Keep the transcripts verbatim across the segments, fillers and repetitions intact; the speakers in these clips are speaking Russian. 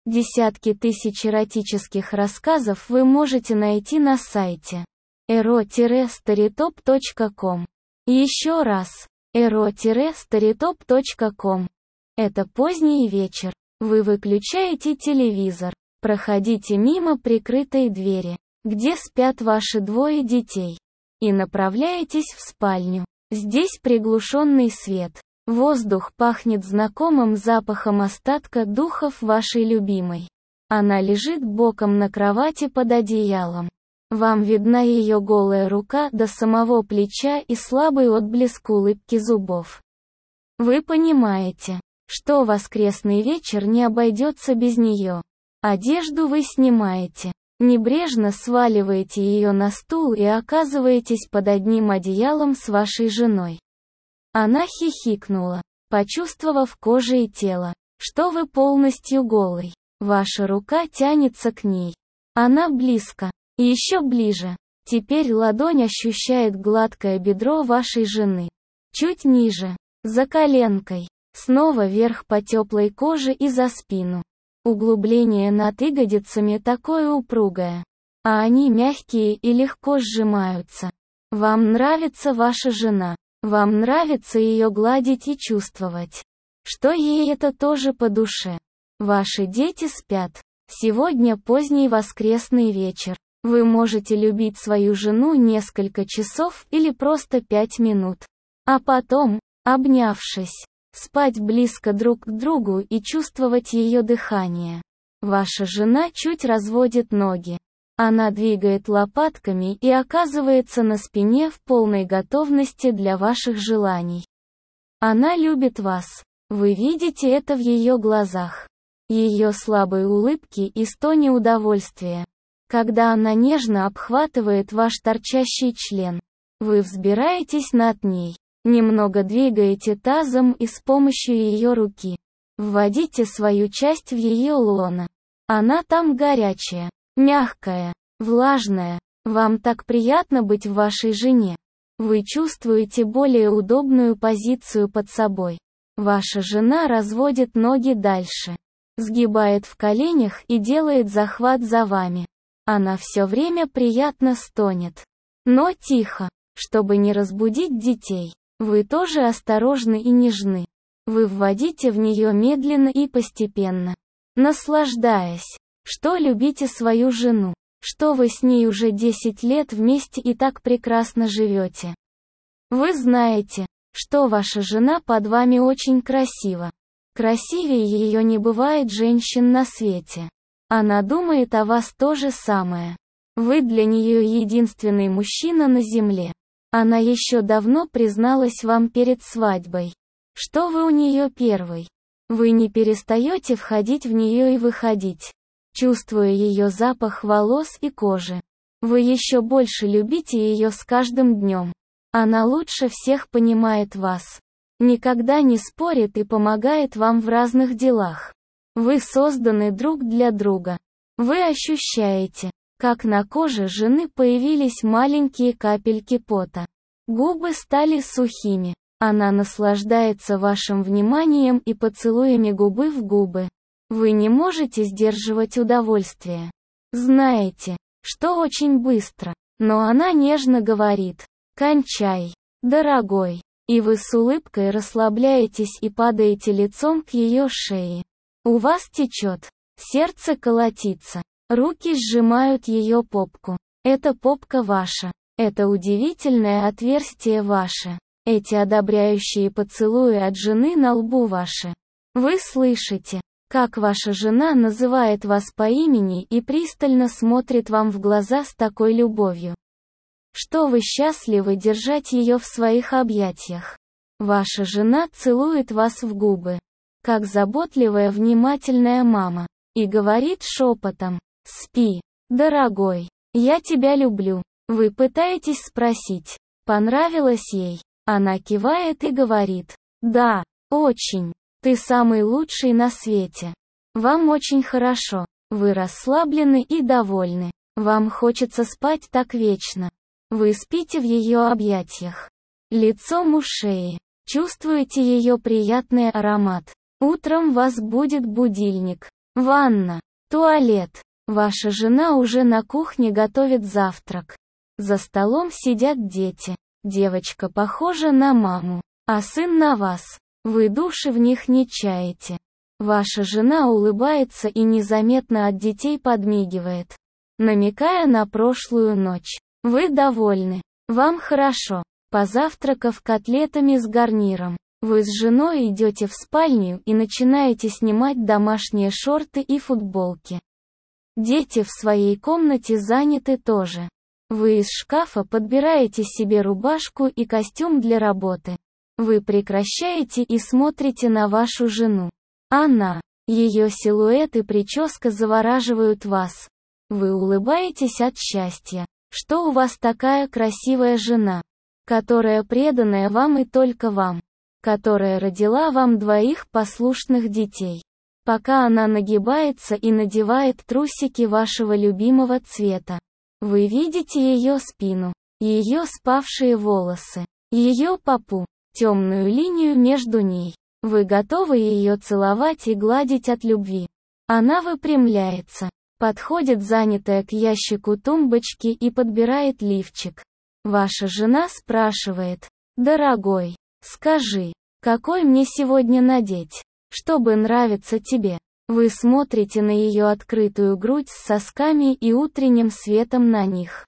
Десятки тысяч эротических рассказов вы можете найти на сайте эро старитоп точка ком. Еще раз, эро старитоп точка ком. Это поздний вечер. Вы выключаете телевизор, проходите мимо прикрытой двери, где спят ваши двое детей, и направляетесь в спальню. Здесь приглушенный свет. Воздух пахнет знакомым запахом остатка духов вашей любимой. Она лежит боком на кровати под одеялом. Вам видна ее голая рука до самого плеча и слабый отблеск улыбки зубов. Вы понимаете, что воскресный вечер не обойдется без нее. Одежду вы снимаете, небрежно сваливаете ее на стул и оказываетесь под одним одеялом с вашей женой. Она хихикнула, почувствовав кожей и тело, что вы полностью голый. Ваша рука тянется к ней. Она близко, и еще ближе. Теперь ладонь ощущает гладкое бедро вашей жены. Чуть ниже, за коленкой. Снова вверх по теплой коже и за спину. Углубление над ягодицами такое упругое. А они мягкие и легко сжимаются. Вам нравится ваша жена. Вам нравится ее гладить и чувствовать, что ей это тоже по душе. Ваши дети спят. Сегодня поздний воскресный вечер. Вы можете любить свою жену несколько часов или просто пять минут. А потом, обнявшись, спать близко друг к другу и чувствовать ее дыхание. Ваша жена чуть разводит ноги. Она двигает лопатками и оказывается на спине в полной готовности для ваших желаний. Она любит вас. Вы видите это в ее глазах. Ее слабой улыбке и стоне удовольствия. Когда она нежно обхватывает ваш торчащий член. Вы взбираетесь над ней. Немного двигаете тазом и с помощью ее руки. Вводите свою часть в ее лоно. Она там горячая. Мягкая, влажная. Вам так приятно быть в вашей жене. Вы чувствуете более удобную позицию под собой. Ваша жена разводит ноги дальше. Сгибает в коленях и делает захват за вами. Она все время приятно стонет. Но тихо, чтобы не разбудить детей. Вы тоже осторожны и нежны. Вы вводите в нее медленно и постепенно. Наслаждаясь. Что любите свою жену, что вы с ней уже десять лет вместе и так прекрасно живете. Вы знаете, что ваша жена под вами очень красива. Красивее ее не бывает женщин на свете. Она думает о вас то же самое. Вы для нее единственный мужчина на земле. Она еще давно призналась вам перед свадьбой, что вы у нее первый. Вы не перестаете входить в нее и выходить. Чувствуя ее запах волос и кожи. Вы еще больше любите ее с каждым днем. Она лучше всех понимает вас. Никогда не спорит и помогает вам в разных делах. Вы созданы друг для друга. Вы ощущаете, как на коже жены появились маленькие капельки пота. Губы стали сухими. Она наслаждается вашим вниманием и поцелуями губы в губы. Вы не можете сдерживать удовольствие. Знаете, что очень быстро, но она нежно говорит: «Кончай, дорогой», и вы с улыбкой расслабляетесь и падаете лицом к ее шее. У вас течет, сердце колотится, руки сжимают ее попку. Это попка ваша, это удивительное отверстие ваше, эти одобряющие поцелуи от жены на лбу ваши. Вы слышите, как ваша жена называет вас по имени и пристально смотрит вам в глаза с такой любовью, что вы счастливы держать ее в своих объятиях. Ваша жена целует вас в губы, как заботливая внимательная мама, и говорит шепотом: «Спи, дорогой, я тебя люблю». Вы пытаетесь спросить, понравилось ей. Она кивает и говорит: «Да, очень. Ты самый лучший на свете. Вам очень хорошо. Вы расслаблены и довольны. Вам хочется спать так вечно. Вы спите в ее объятиях. Лицом у шеи. Чувствуете ее приятный аромат. Утром вас будет будильник. ванна, туалет. Ваша жена уже на кухне готовит завтрак. За столом сидят дети. Девочка похожа на маму, а сын на вас. Вы души в них не чаете. Ваша жена улыбается и незаметно от детей подмигивает, намекая на прошлую ночь. Вы довольны. Вам хорошо. Позавтракав котлетами с гарниром, вы с женой идете в спальню и начинаете снимать домашние шорты и футболки. Дети в своей комнате заняты тоже. Вы из шкафа подбираете себе рубашку и костюм для работы. Вы прекращаете и смотрите на вашу жену. Она, ее силуэт и прическа завораживают вас. Вы улыбаетесь от счастья, что у вас такая красивая жена, которая преданная вам и только вам, которая родила вам двоих послушных детей. Пока она нагибается и надевает трусики вашего любимого цвета, вы видите ее спину, ее спавшие волосы, ее попу, темную линию между ней. Вы готовы ее целовать и гладить от любви. Она выпрямляется, подходит занятая к ящику тумбочки и подбирает лифчик. Ваша жена спрашивает: «Дорогой, скажи, какой мне сегодня надеть, чтобы нравиться тебе?» Вы смотрите на ее открытую грудь с сосками и утренним светом на них.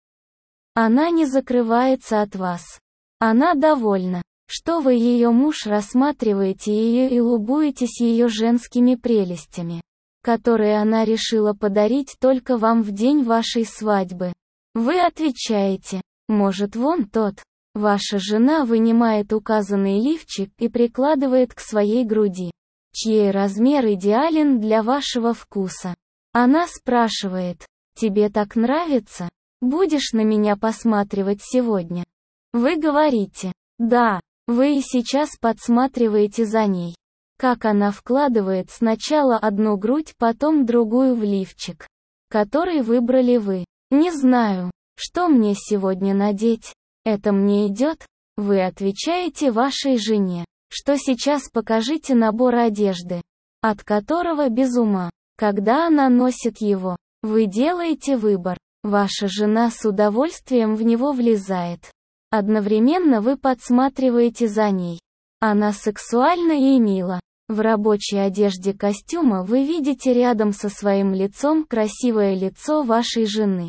Она не закрывается от вас. Она довольна, что вы, ее муж, рассматриваете ее и любуетесь ее женскими прелестями, которые она решила подарить только вам в день вашей свадьбы. Вы отвечаете: «Может, вон тот». Ваша жена вынимает указанный лифчик и прикладывает к своей груди, чей размер идеален для вашего вкуса. Она спрашивает: «Тебе так нравится? Будешь на меня посматривать сегодня?» Вы говорите: «Да». Вы и сейчас подсматриваете за ней, как она вкладывает сначала одну грудь, потом другую в лифчик, который выбрали вы. «Не знаю, что мне сегодня надеть. Это мне идет?» Вы отвечаете вашей жене, что сейчас покажите набор одежды, от которого без ума. Когда она носит его, вы делаете выбор. Ваша жена с удовольствием в него влезает. Одновременно вы подсматриваете за ней. Она сексуальна и мила. В рабочей одежде костюма вы видите рядом со своим лицом красивое лицо вашей жены.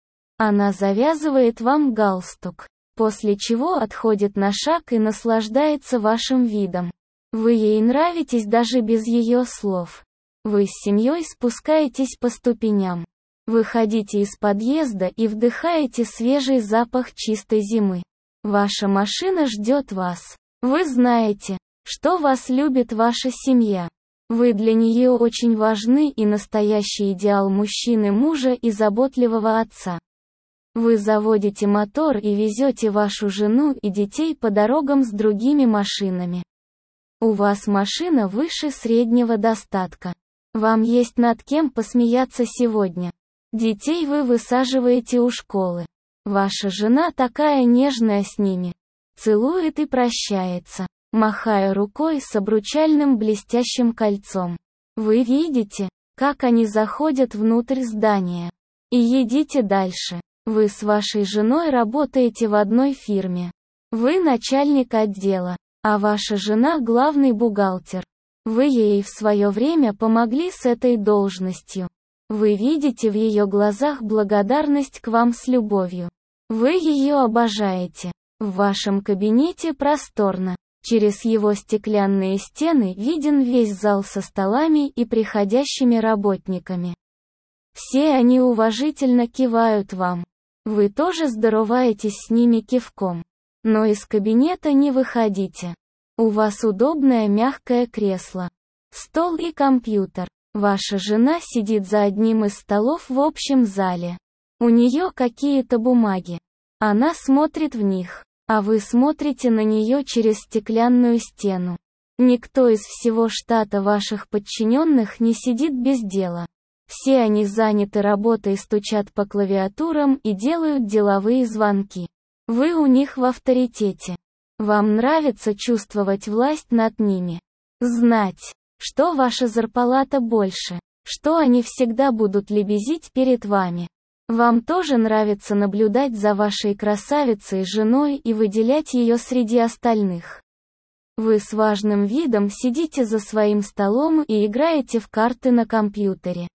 Она завязывает вам галстук, после чего отходит на шаг и наслаждается вашим видом. Вы ей нравитесь даже без ее слов. Вы с семьей спускаетесь по ступеням. Выходите из подъезда и вдыхаете свежий запах чистой зимы. Ваша машина ждет вас. Вы знаете, что вас любит ваша семья. Вы для нее очень важны и настоящий идеал мужчины, мужа и заботливого отца. Вы заводите мотор и везете вашу жену и детей по дорогам с другими машинами. У вас машина выше среднего достатка. Вам есть над кем посмеяться сегодня. Детей вы высаживаете у школы. Ваша жена такая нежная с ними. Целует и прощается, махая рукой с обручальным блестящим кольцом. Вы видите, как они заходят внутрь здания. И едите дальше. Вы с вашей женой работаете в одной фирме. Вы начальник отдела, а ваша жена главный бухгалтер. Вы ей в свое время помогли с этой должностью. Вы видите в ее глазах благодарность к вам с любовью. Вы ее обожаете. В вашем кабинете просторно. Через его стеклянные стены виден весь зал со столами и приходящими работниками. Все они уважительно кивают вам. Вы тоже здороваетесь с ними кивком. Но из кабинета не выходите. У вас удобное мягкое кресло, стол и компьютер. Ваша жена сидит за одним из столов в общем зале. У нее какие-то бумаги. Она смотрит в них, а вы смотрите на нее через стеклянную стену. Никто из всего штата ваших подчиненных не сидит без дела. Все они заняты работой, стучат по клавиатурам и делают деловые звонки. Вы у них в авторитете. Вам нравится чувствовать власть над ними. Знать, что ваша зарплата больше, что они всегда будут лебезить перед вами. Вам тоже нравится наблюдать за вашей красавицей женой и выделять ее среди остальных. Вы с важным видом сидите за своим столом и играете в карты на компьютере.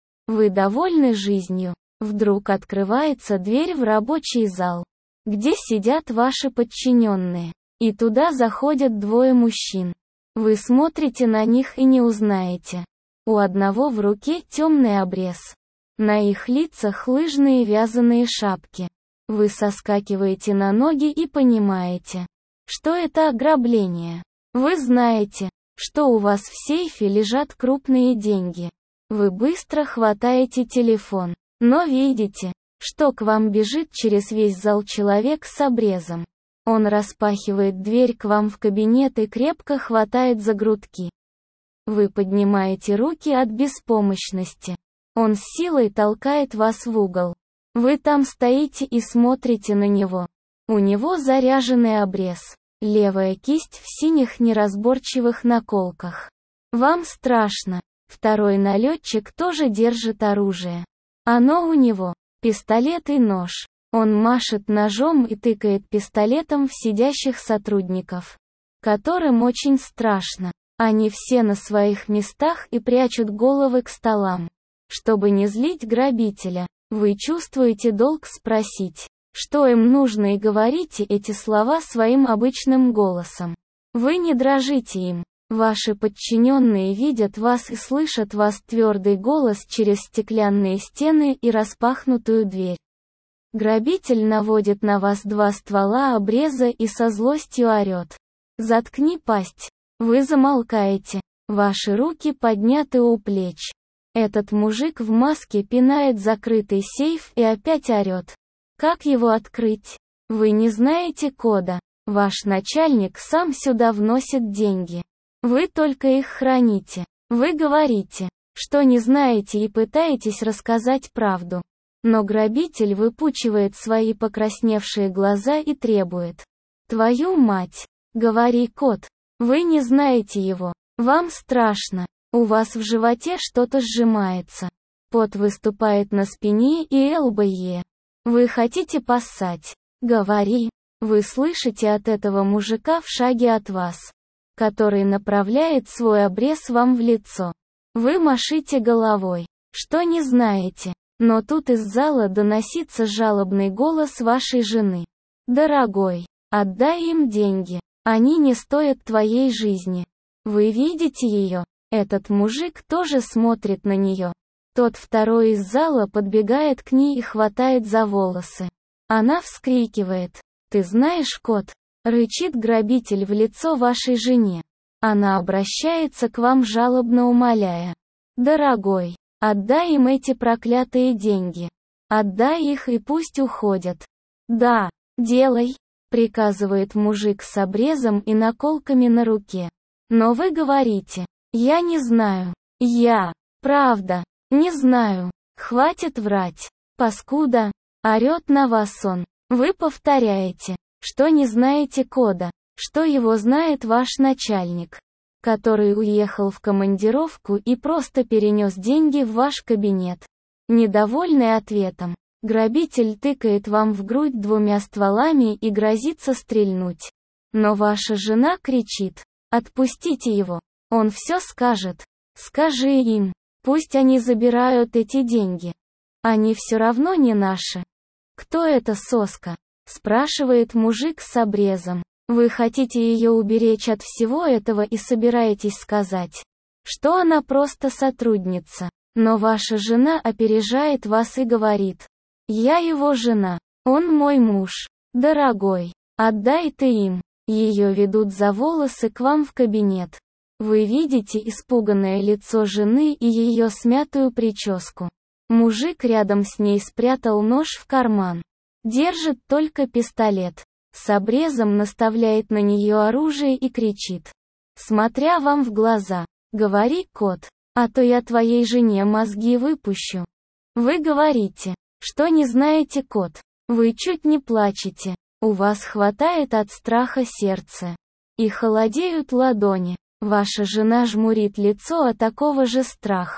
Вы довольны жизнью. Вдруг открывается дверь в рабочий зал, где сидят ваши подчиненные, и туда заходят двое мужчин. Вы смотрите на них и не узнаете. У одного в руке темный обрез. На их лицах лыжные вязаные шапки. Вы соскакиваете на ноги и понимаете, что это ограбление. Вы знаете, что у вас в сейфе лежат крупные деньги. Вы быстро хватаете телефон, но видите, что к вам бежит через весь зал человек с обрезом. Он распахивает дверь к вам в кабинет и крепко хватает за грудки. Вы поднимаете руки от беспомощности. Он с силой толкает вас в угол. Вы там стоите и смотрите на него. У него заряженный обрез. Левая кисть в синих неразборчивых наколках. Вам страшно. Второй налетчик тоже держит оружие. Оно у него. Пистолет и нож. Он машет ножом и тыкает пистолетом в сидящих сотрудников, которым очень страшно. Они все на своих местах и прячут головы к столам. Чтобы не злить грабителя, вы чувствуете долг спросить, что им нужно, и говорите эти слова своим обычным голосом. Вы не дрожите им. Ваши подчиненные видят вас и слышат вас твердый голос через стеклянные стены и распахнутую дверь. Грабитель наводит на вас два ствола обреза и со злостью орет. «Заткни пасть!» Вы замолкаете. Ваши руки подняты у плеч. Этот мужик в маске пинает закрытый сейф и опять орет. Как его открыть? Вы не знаете кода. Ваш начальник сам сюда вносит деньги. Вы только их храните. Вы говорите, что не знаете, и пытаетесь рассказать правду. Но грабитель выпучивает свои покрасневшие глаза и требует. «Твою мать! Говори, код! Вы не знаете его. Вам страшно. У вас в животе что-то сжимается. Пот выступает на спине и лбе. Вы хотите поссать. Говори». Вы слышите от этого мужика в шаге от вас, который направляет свой обрез вам в лицо. Вы машите головой, что не знаете. Но тут из зала доносится жалобный голос вашей жены. «Дорогой, отдай им деньги. Они не стоят твоей жизни». Вы видите ее. Этот мужик тоже смотрит на нее. Тот второй из зала подбегает к ней и хватает за волосы. Она вскрикивает. «Ты знаешь код?» Рычит грабитель в лицо вашей жене. Она обращается к вам, жалобно умоляя. «Дорогой, отдай им эти проклятые деньги. Отдай их и пусть уходят». «Да, делай», приказывает мужик с обрезом и наколками на руке. Но вы говорите: «Я не знаю. Я, правда, не знаю. Хватит врать. Паскуда». Орет на вас он. Вы повторяете, что не знаете кода, что его знает ваш начальник, который уехал в командировку и просто перенес деньги в ваш кабинет. Недовольный ответом, грабитель тыкает вам в грудь двумя стволами и грозится стрельнуть. Но ваша жена кричит: «Отпустите его, он все скажет. Скажи им, пусть они забирают эти деньги. Они все равно не наши». «Кто эта соска?» спрашивает мужик с обрезом. Вы хотите ее уберечь от всего этого и собираетесь сказать, что она просто сотрудница. Но ваша жена опережает вас и говорит: «Я его жена. Он мой муж. Дорогой, отдай ты им». Ее ведут за волосы к вам в кабинет. Вы видите испуганное лицо жены и ее смятую прическу. Мужик рядом с ней спрятал нож в карман. Держит только пистолет. С обрезом наставляет на нее оружие и кричит, смотря вам в глаза: «Говори, кот, а то я твоей жене мозги выпущу». Вы говорите, что не знаете код. Вы чуть не плачете. У вас хватает от страха сердце. И холодеют ладони. Ваша жена жмурит лицо от такого же страха.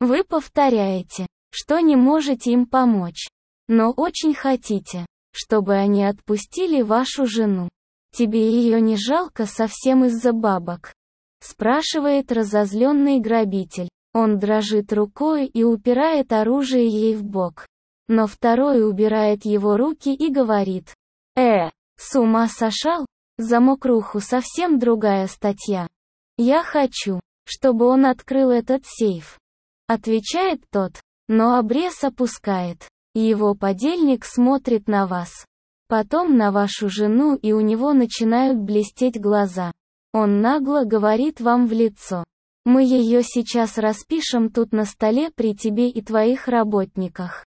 Вы повторяете, что не можете им помочь, но очень хотите, чтобы они отпустили вашу жену. Тебе ее не жалко совсем из-за бабок? Спрашивает разозленный грабитель. Он дрожит рукой и упирает оружие ей в бок. Но второй убирает его руки и говорит: «Э, с ума сошел? За мокруху совсем другая статья. Я хочу, чтобы он открыл этот сейф». Отвечает тот, но обрез опускает. Его подельник смотрит на вас. Потом на вашу жену, и у него начинают блестеть глаза. Он нагло говорит вам в лицо: «Мы ее сейчас распишем тут на столе при тебе и твоих работниках.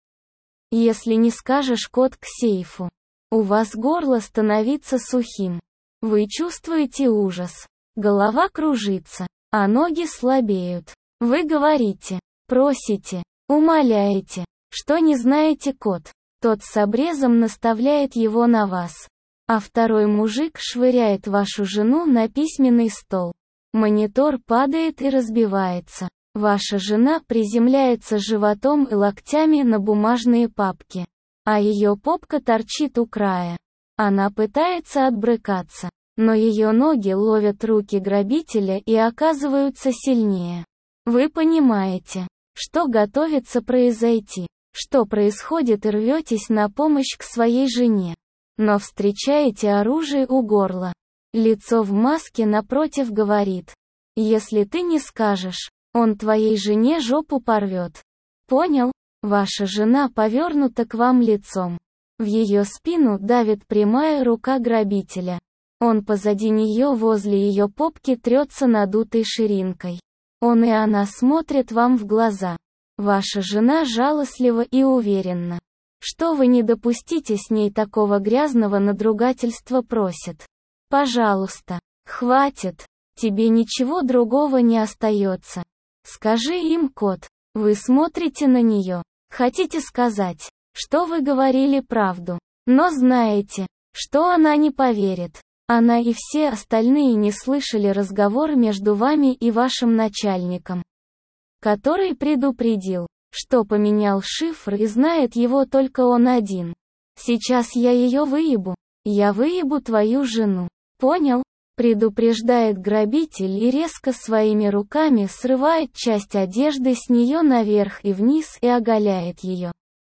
Если не скажешь код к сейфу, у вас горло становится сухим. Вы чувствуете ужас. Голова кружится, а ноги слабеют. Вы говорите, просите, умоляете, что не знаете код. Тот с обрезом наставляет его на вас. А второй мужик швыряет вашу жену на письменный стол. Монитор падает и разбивается. Ваша жена приземляется животом и локтями на бумажные папки. А ее попка торчит у края. Она пытается отбрыкаться, но ее ноги ловят руки грабителя и оказываются сильнее. Вы понимаете, что готовится произойти, что происходит, и рветесь на помощь к своей жене. Но встречаете оружие у горла. Лицо в маске напротив говорит: «Если ты не скажешь, он твоей жене жопу порвет». Понял? Ваша жена повернута к вам лицом. В ее спину давит прямая рука грабителя. Он позади нее возле ее попки трется надутой ширинкой. Он и она смотрят вам в глаза. Ваша жена жалостливо и уверенно. Что вы не допустите с ней такого грязного надругательства, просит. Пожалуйста, хватит, тебе ничего другого не остается. Скажи им код. Вы смотрите на нее. Хотите сказать, что вы говорили правду, но знаете, что она не поверит. Она и все остальные не слышали разговор между вами и вашим начальником, который предупредил, что поменял шифр и знает его только он один. Сейчас я ее выебу. Я выебу твою жену. Понял? Предупреждает грабитель и резко своими руками срывает часть одежды с нее наверх и вниз и оголяет ее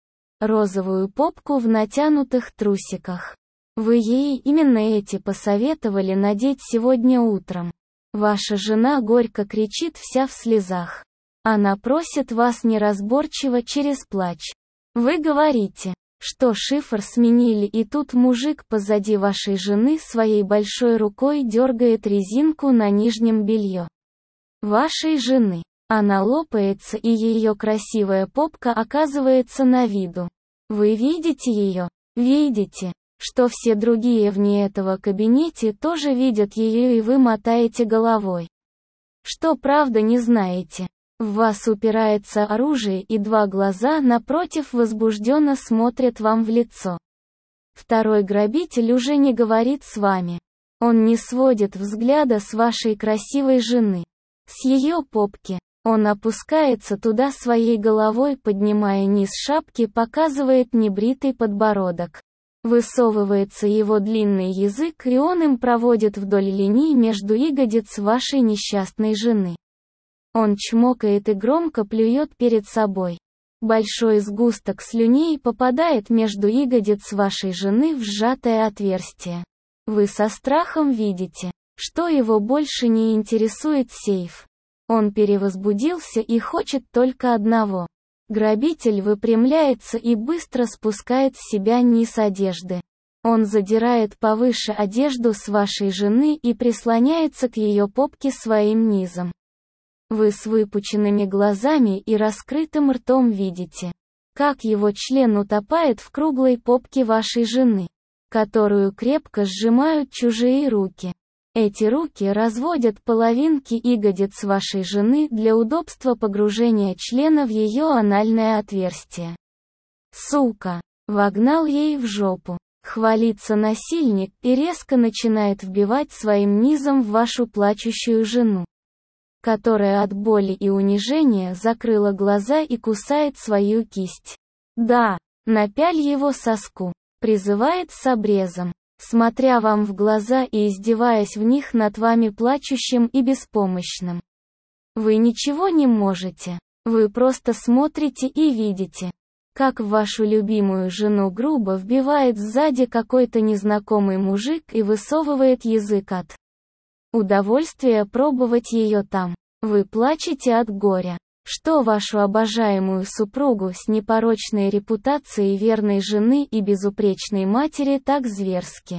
розовую попку в натянутых трусиках. Вы ей именно эти посоветовали надеть сегодня утром. Ваша жена горько кричит, вся в слезах. Она просит вас неразборчиво через плач. Вы говорите, что шифр сменили, и тут мужик позади вашей жены своей большой рукой дергает резинку на нижнем белье вашей жены. Она лопается, и ее красивая попка оказывается на виду. Вы видите ее? Видите, что все другие вне этого кабинете тоже видят ее, и вы мотаете головой. Что правда не знаете. В вас упирается оружие, и два глаза напротив возбужденно смотрят вам в лицо. Второй грабитель уже не говорит с вами. Он не сводит взгляда с вашей красивой жены. С ее попки. Он опускается туда своей головой, поднимая низ шапки, показывает небритый подбородок. Высовывается его длинный язык, и он им проводит вдоль линии между ягодиц вашей несчастной жены. Он чмокает и громко плюет перед собой. Большой сгусток слюней попадает между ягодиц вашей жены в сжатое отверстие. Вы со страхом видите, что его больше не интересует сейф. Он перевозбудился и хочет только одного. Грабитель выпрямляется и быстро спускает с себя низ одежды. Он задирает повыше одежду с вашей жены и прислоняется к ее попке своим низом. Вы с выпученными глазами и раскрытым ртом видите, как его член утопает в круглой попке вашей жены, которую крепко сжимают чужие руки. Эти руки разводят половинки ягодиц вашей жены для удобства погружения члена в ее анальное отверстие. Сука! Вогнал ей в жопу. Хвалится насильник и резко начинает вбивать своим низом в вашу плачущую жену. которая от боли и унижения закрыла глаза и кусает свою кисть. Да, напяль его соску, призывает с обрезом, смотря вам в глаза и издеваясь в них над вами плачущим и беспомощным. Вы ничего не можете, вы просто смотрите и видите, как в вашу любимую жену грубо вбивает сзади какой-то незнакомый мужик и высовывает язык от удовольствия пробовать ее там. Вы плачете от горя, что вашу обожаемую супругу с непорочной репутацией верной жены и безупречной матери так зверски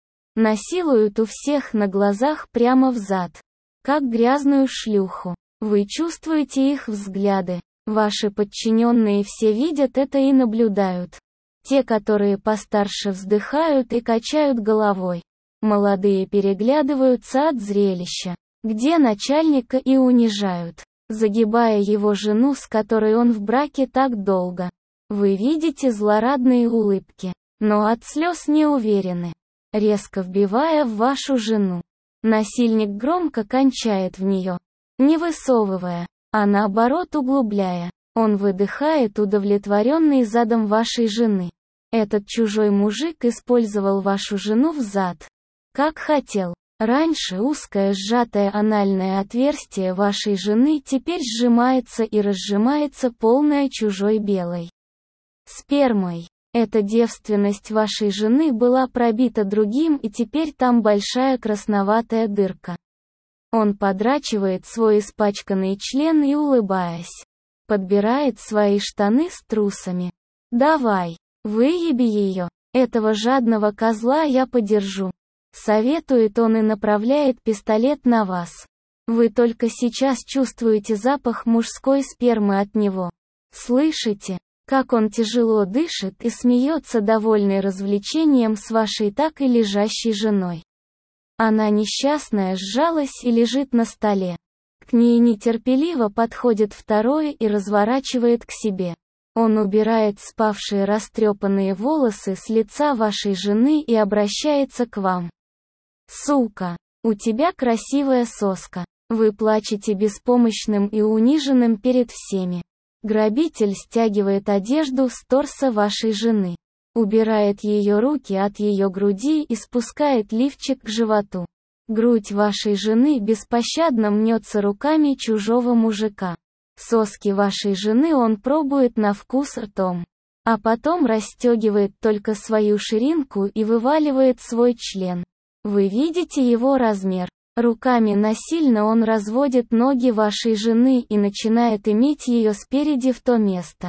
насилуют у всех на глазах прямо в зад, как грязную шлюху. Вы чувствуете их взгляды. Ваши подчиненные все видят это и наблюдают. Те, которые постарше, вздыхают и качают головой. Молодые переглядываются от зрелища, где начальника и унижают, загибая его жену, с которой он в браке так долго. Вы видите злорадные улыбки, но от слез не уверены, резко вбивая в вашу жену. Насильник громко кончает в нее, не высовывая, а наоборот углубляя. Он выдыхает, удовлетворенный задом вашей жены. Этот чужой мужик использовал вашу жену в зад, как хотел. Раньше узкое сжатое анальное отверстие вашей жены теперь сжимается и разжимается полное чужой белой спермой. Эта девственность вашей жены была пробита другим, и теперь там большая красноватая дырка. Он подрачивает свой испачканный член и, улыбаясь, подбирает свои штаны с трусами. «Давай, выеби ее, этого жадного козла я подержу», советует он и направляет пистолет на вас. Вы только сейчас чувствуете запах мужской спермы от него. Слышите, как он тяжело дышит и смеется, довольный развлечением с вашей так и лежащей женой. Она несчастная сжалась и лежит на столе. К ней нетерпеливо подходит второй и разворачивает к себе. Он убирает спавшие растрепанные волосы с лица вашей жены и обращается к вам. «Сука, у тебя красивая соска». Вы плачете беспомощным и униженным перед всеми. Грабитель стягивает одежду с торса вашей жены, убирает ее руки от ее груди и спускает лифчик к животу. Грудь вашей жены беспощадно мнется руками чужого мужика. Соски вашей жены он пробует на вкус ртом, а потом расстегивает только свою ширинку и вываливает свой член. Вы видите его размер. Руками насильно он разводит ноги вашей жены и начинает иметь ее спереди в то место,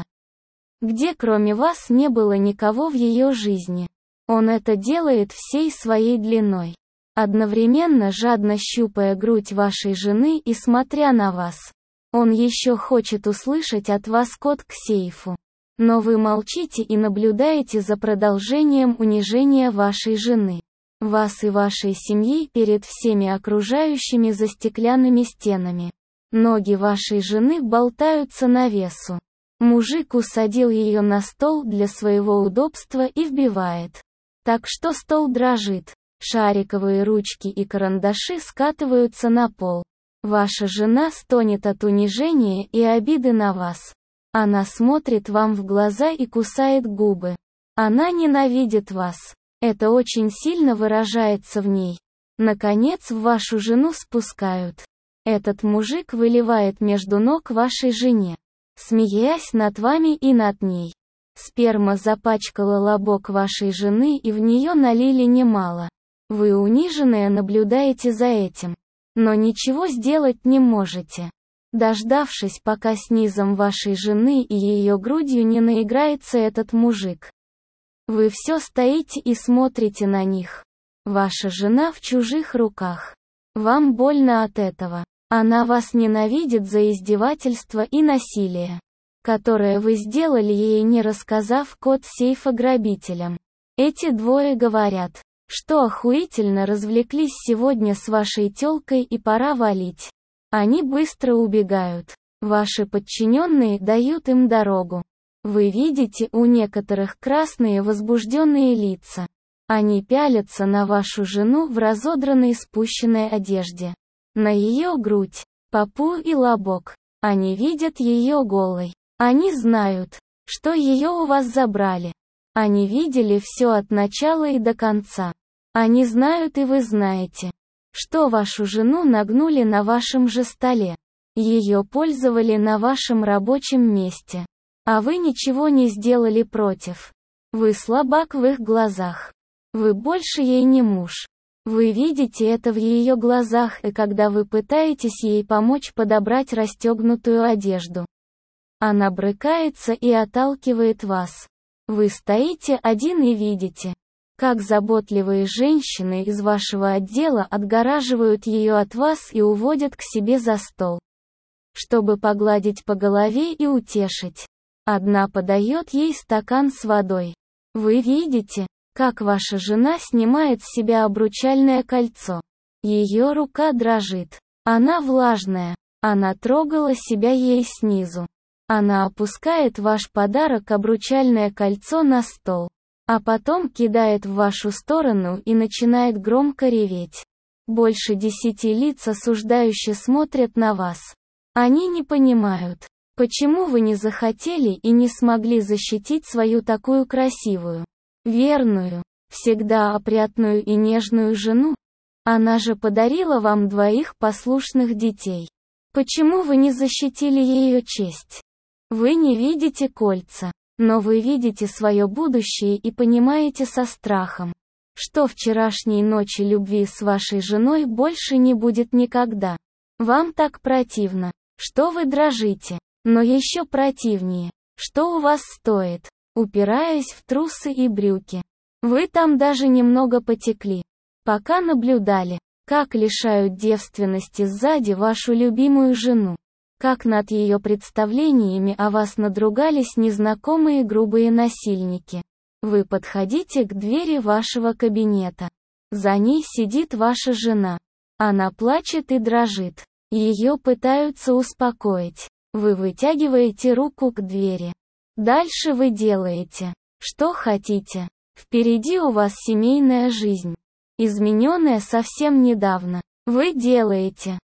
где кроме вас не было никого в ее жизни. Он это делает всей своей длиной, одновременно жадно щупая грудь вашей жены и смотря на вас. Он еще хочет услышать от вас код к сейфу. Но вы молчите и наблюдаете за продолжением унижения вашей жены, вас и вашей семьи перед всеми окружающими за стеклянными стенами. Ноги вашей жены болтаются на весу. Мужик усадил ее на стол для своего удобства и вбивает, так что стол дрожит. Шариковые ручки и карандаши скатываются на пол. Ваша жена стонет от унижения и обиды на вас. Она смотрит вам в глаза и кусает губы. Она ненавидит вас. Это очень сильно выражается в ней. Наконец в вашу жену спускают. Этот мужик выливает между ног вашей жене, смеясь над вами и над ней. Сперма запачкала лобок вашей жены и в нее налили немало. Вы униженные наблюдаете за этим, но ничего сделать не можете. Дождавшись, пока с низом вашей жены и ее грудью не наиграется этот мужик. Вы все стоите и смотрите на них. Ваша жена в чужих руках. Вам больно от этого. Она вас ненавидит за издевательство и насилие, которое вы сделали ей, не рассказав код сейфа грабителям. Эти двое говорят, что охуительно развлеклись сегодня с вашей тёлкой и пора валить. Они быстро убегают. Ваши подчиненные дают им дорогу. Вы видите у некоторых красные возбужденные лица. Они пялятся на вашу жену в разодранной спущенной одежде. На ее грудь, Папу и Лобок. Они видят ее голой. Они знают, что ее у вас забрали. Они видели все от начала и до конца. Они знают, и вы знаете, что вашу жену нагнули на вашем же столе. Ее пользовали на вашем рабочем месте. А вы ничего не сделали против. Вы слабак в их глазах. Вы больше ей не муж. Вы видите это в ее глазах, и когда вы пытаетесь ей помочь подобрать расстегнутую одежду, она брыкается и отталкивает вас. Вы стоите один и видите, как заботливые женщины из вашего отдела отгораживают ее от вас и уводят к себе за стол, чтобы погладить по голове и утешить. Одна подает ей стакан с водой. Вы видите, как ваша жена снимает с себя обручальное кольцо. Ее рука дрожит. Она влажная. Она трогала себя ей снизу. Она опускает ваш подарок обручальное кольцо на стол, а потом кидает в вашу сторону и начинает громко реветь. Больше десяти лиц осуждающе смотрят на вас. Они не понимают, почему вы не захотели и не смогли защитить свою такую красивую, верную, всегда опрятную и нежную жену. Она же подарила вам двоих послушных детей. Почему вы не защитили ее честь? Вы не видите кольца, но вы видите свое будущее и понимаете со страхом, что вчерашней ночи любви с вашей женой больше не будет никогда. Вам так противно, что вы дрожите, но еще противнее, что у вас стоит, упираясь в трусы и брюки. Вы там даже немного потекли, пока наблюдали, как лишают девственности сзади вашу любимую жену. Как над ее представлениями о вас надругались незнакомые грубые насильники. Вы подходите к двери вашего кабинета. За ней сидит ваша жена. Она плачет и дрожит. Ее пытаются успокоить. Вы вытягиваете руку к двери. Дальше вы делаете, что хотите. Впереди у вас семейная жизнь, измененная совсем недавно. Вы делаете,